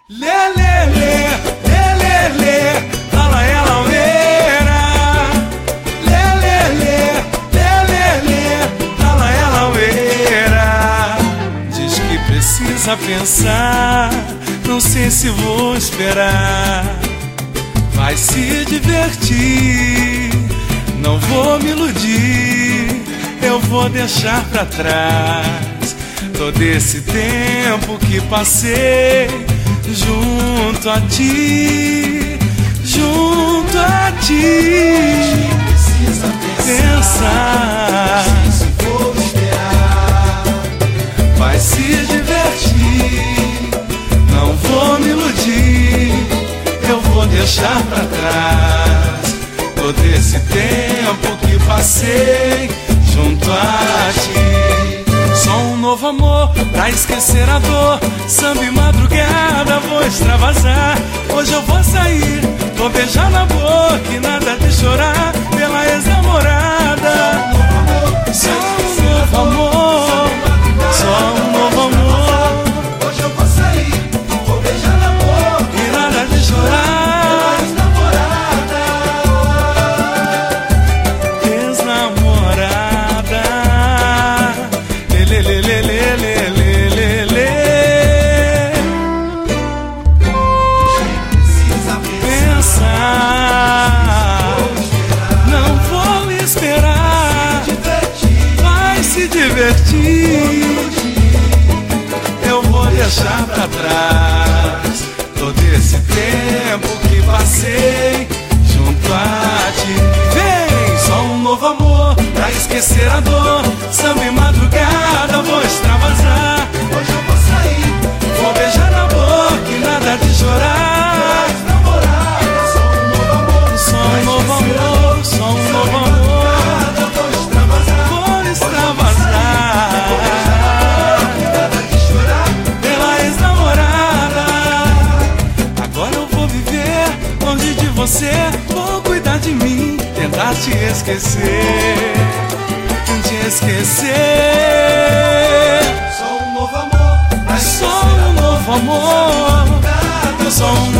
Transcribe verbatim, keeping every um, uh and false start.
Lê, lê, lê, lê, lê, lê, fala ela ueira. Lê, lê, lê, lê, lê, lê, fala ela ueira. Diz que precisa pensar, não sei se vou esperar. Vai se divertir, não vou me iludir, eu vou deixar pra trás todo esse tempo que passei junto a ti, junto a ti. Precisa pensar, Pensar, se vou esperar. vai se divertir, não vou me iludir, eu vou deixar pra trás todo esse tempo que passei junto a ti. Só um novo amor pra esquecer a dor, samba e madrugada vou extravasar. Hoje eu vou sair, vou beijar na boca e nada de chorar pela ex-namorada. Só um novo amor, só um novo amor. Hoje eu vou sair, vou beijar na boca E nada de chorar, ex-namorada. ex-namorada. Lê, lê, lê, lê, lê, lê, lê, lê, lê. Precisa Pensar, não vou esperar, divertir, vai se divertir. Eu vou deixar pra trás todo esse tempo que passei junto a ti. Vem, só um novo amor pra esquecer a dor, samba e madrugada vou extravasar. hoje eu vou sair, Vou beijar na boca e nada de chorar. ex-namorada. Só um novo amor, Só um novo amor, só um novo amor. nada vou extravasar. Vou extravasar Nada de chorar, pela ex-namorada. Agora eu vou viver longe de você, vou cuidar de mim, tentar te esquecer, te esquecer. só um novo amor, pra Só um novo amor, só um